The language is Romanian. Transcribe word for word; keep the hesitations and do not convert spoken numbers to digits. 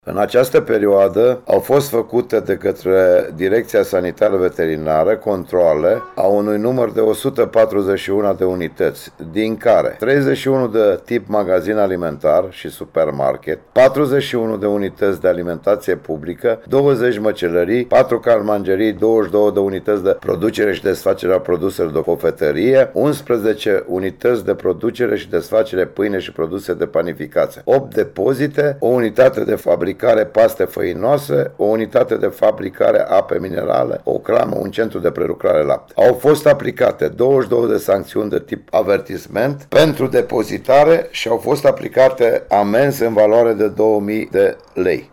În această perioadă au fost făcute de către Direcția Sanitară Veterinară controale a unui număr de o sută patruzeci și unu de unități, din care treizeci și unu de tip magazin alimentar și supermarket, patruzeci și unu de unități de alimentație publică, douăzeci măcelării, patru calmangerii, douăzeci și două de unități de producere și desfacere a produselor de cofetărie, unsprezece unități de producere și desfacere pâine și produse de panificație, opt depozite, o unitate de fabricare fabricare paste făinoase, o unitate de fabricare ape minerale, o cramă, un centru de prelucrare lapte. Au fost aplicate douăzeci și două de sancțiuni de tip avertisment pentru depozitare și au fost aplicate amenzi în valoare de două mii de lei.